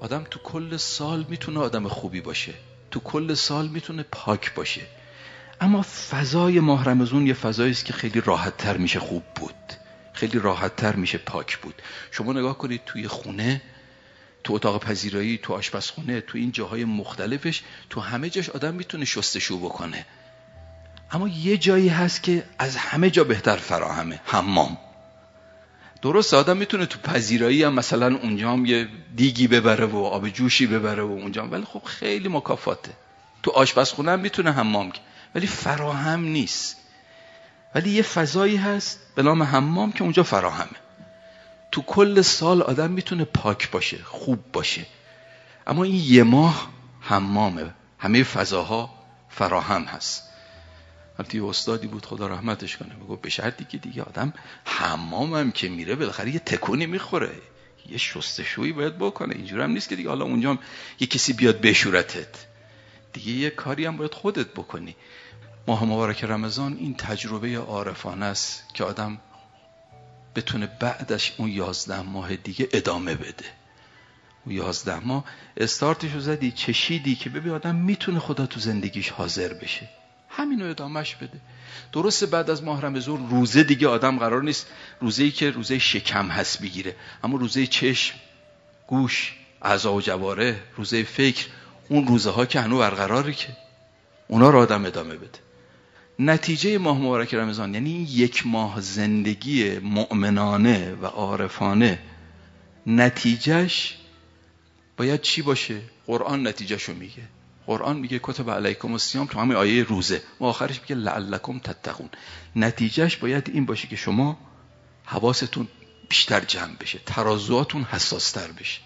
آدم تو کل سال میتونه آدم خوبی باشه، تو کل سال میتونه پاک باشه، اما فضای ماه رمضان یه فضایی است که خیلی راحت تر میشه خوب بود، خیلی راحت تر میشه پاک بود. شما نگاه کنید توی خونه، تو اتاق پذیرایی، تو آشپزخونه، تو این جاهای مختلفش، تو همه جاش آدم میتونه شستشو بکنه، اما یه جایی هست که از همه جا بهتر فراهمه، حمام. درست آدم میتونه تو پذیرایی هم مثلا اونجا هم یه دیگی ببره و آب جوشی ببره و اونجا هم، ولی خب خیلی مکافاته. تو آشپزخونه هم میتونه حمام کنه ولی فراهم نیست. ولی یه فضایی هست به نام حمام که اونجا فراهمه. تو کل سال آدم میتونه پاک باشه، خوب باشه، اما این یه ماه حمامه، همه فضاها فراهم هست. البته یه استادی بود خدا رحمتش کنه، میگه به شرطی که دیگه آدم حمام هم که میره بالاخره یه تکونی میخوره، یه شستشویی باید بکنه. اینجوری هم نیست که دیگه حالا اونجا هم یه کسی بیاد بشورتت، دیگه یه کاری هم باید خودت بکنی. ماه مبارک رمضان این تجربه عارفانه است که آدم بتونه بعدش اون 11 ماه دیگه ادامه بده. اون 11 ماه استارتشو زدی، چشیدی که ببین آدم میتونه خدا تو زندگیش حاضر بشه، همینو ادامهش بده. درسته بعد از ماه رمضان روزه دیگه آدم قرار نیست روزه‌ای که روزه شکم هست بگیره، اما روزه چشم، گوش، اعضا و جواره، روزه فکر، اون روزه ها که هنوز برقراره که اونا رو آدم ادامه بده. نتیجه ماه مبارک رمضان یعنی این یک ماه زندگی مؤمنانه و عارفانه، نتیجهش باید چی باشه؟ قرآن نتیجهشو میگه. قرآن میگه کتب علیکم الصیام، تو همین آیه روزه و آخرش میگه لعلکم تتقون. نتیجهش باید این باشه که شما حواستون بیشتر جمع بشه، ترازواتون حساستر بشه.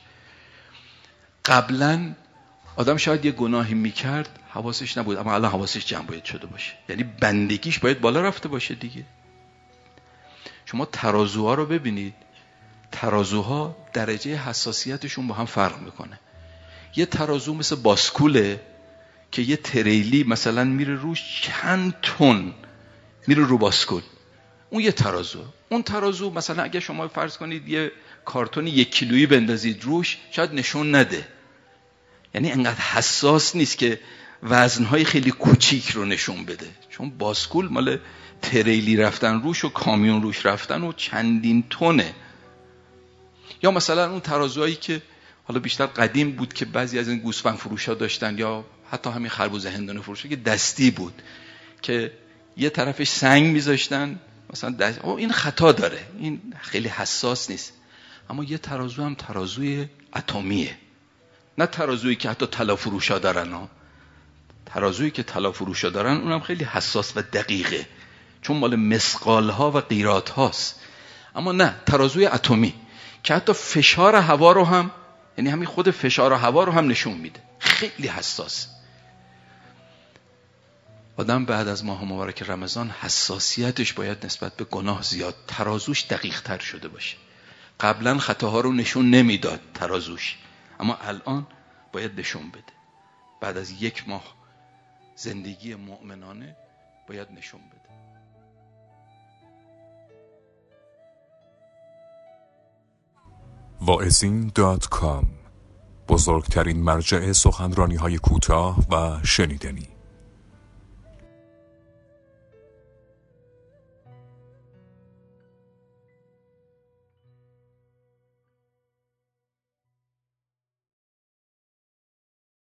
قبلا آدم شاید یه گناهی میکرد حواسش نبود، اما الان حواسش جمع باید شده باشه، یعنی بندگیش باید بالا رفته باشه دیگه. شما ترازوها رو ببینید، ترازوها درجه حساسیتشون با هم فرق میکنه. یه ترازو مثل باسکوله که یه تریلی مثلا میره روش چند تن میره رو باسکول، اون یه ترازو. اون ترازو مثلا اگه شما فرض کنید یه کارتون 1 کیلویی بندازید روش شاید نشون نده، یعنی انقدر حساس نیست که وزنهای خیلی کوچیک رو نشون بده، چون باسکول مال تریلی رفتن روش و کامیون روش رفتن و چندین تنه. یا مثلا اون ترازوهایی که حالا بیشتر قدیم بود که بعضی از این گوسفند فروشا داشتن، یا حتی همین خربوزه هندونه فروشا که دستی بود که یه طرفش سنگ میذاشتن مثلا دست، این خطا داره، این خیلی حساس نیست. اما یه ترازو هم ترازوی اتمیه، نه ترازویی که حتی طلا فروشا دارن ها. ترازویی که طلا فروشا دارن اونم خیلی حساس و دقیقه، چون مال مثقال ها و قیرات هاست. اما نه، ترازوی اتمی که حتی فشار هوا رو هم، یعنی همین خود فشار هوا رو هم نشون میده، خیلی حساس. آدم بعد از ماه مبارک رمضان حساسیتش باید نسبت به گناه زیاد، ترازوش دقیق تر شده باشه. قبلا خطاها رو نشون نمیداد ترازوش، اما الان باید نشون بده. بعد از 1 ماه زندگی مؤمنانه باید نشون بده. واعظین.com، بزرگترین مرجع سخنرانی‌های کوتاه و شنیدنی.